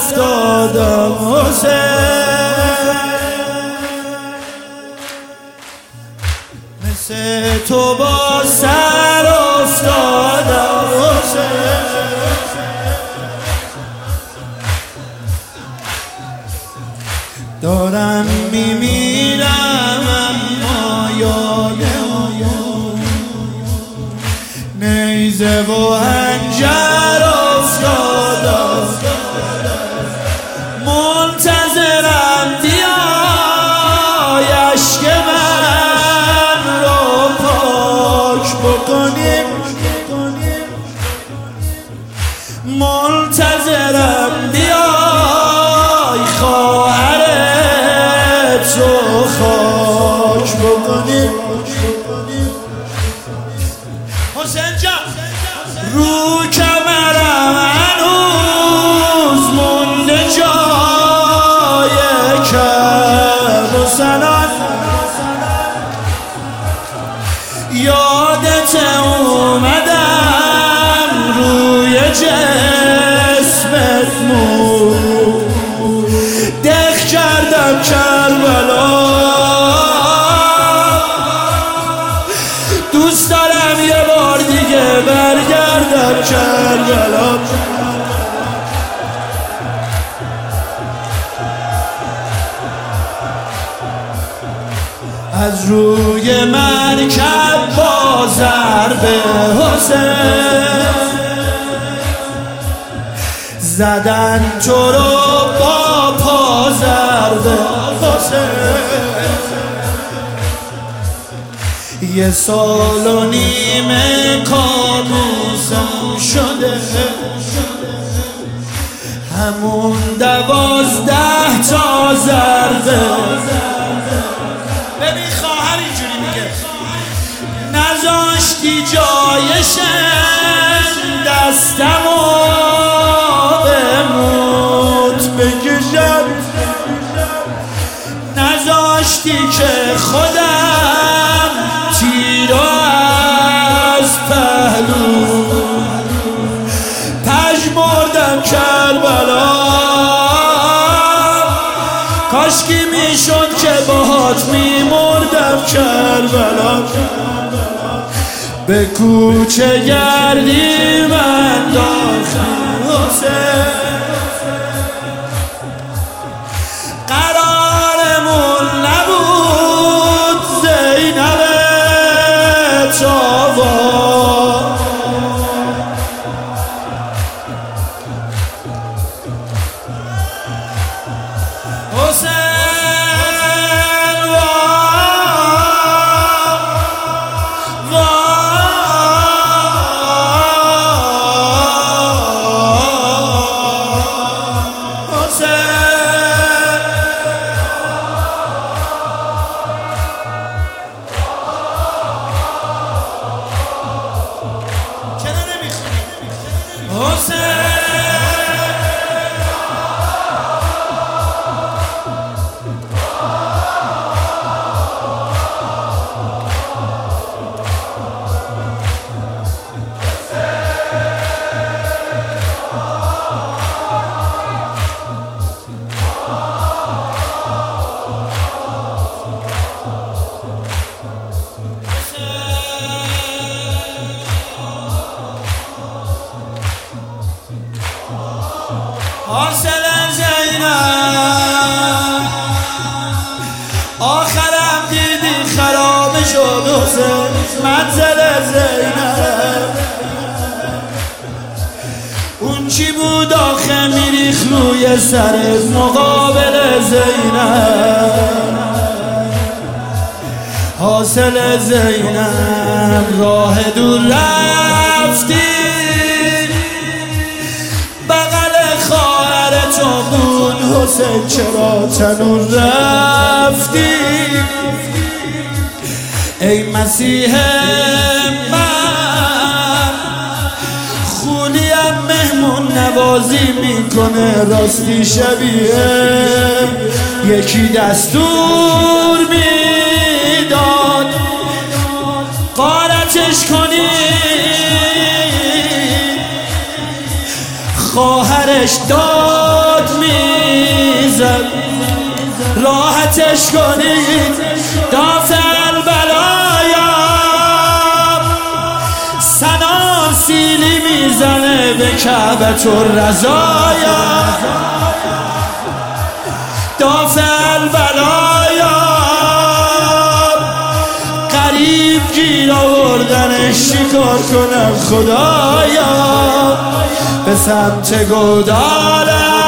افتادم حسین، مثل تو با سر افتادم حسین. دارم میمیرم اما یادم نیزه و حنجر افتادم، منتظرم بیای اشک من رو پاک بکنیم، منتظرم بیای خواهرت رو خاک بکنیم. حسین جان رو کمرم هنوز مونده جای کم و سنان، یادت اومدم روی جسمت دق کردم کربلا، دوست دارم یه بار دیگه برگردم کربلا. از روی مرکب با ضرب حسین زدن تو رو با پا ضرب حسین، یه سال و نیمه کابوسم شده، همون 12 تا ضربه. ببین خواهر اینجوری میگه نذاشتی جایشم دستمو به موت بکشم، نذاشتی که خودم تیرو از پهلو پژمردم کربلا، کاشکی میشد که باهات میمردم کربلا. به کوچه گردی من داخل حسین، قرارمون نبود زینب تابا، حسین حاصل زینب آخرم دیدی خراب شد حسین، منزل زینب اون چی بود آخه میریخ روی سر مقابل زینب. حاصل زینب راه دور رفتی، تو بود حسین چرا تنور رفتی، ای مسیح من خولیم مهمون نوازی میکنه، راستی شبیه یکی دستور میداد قارتش کنی، خواهرش داد میزد راحتش کنید دافل بلایا، سنان سیلی میزنه به کعبة الرضایا، دافل بلایا قریب گیر آوردنش چیکار کنم خدایا، به سمت گودالم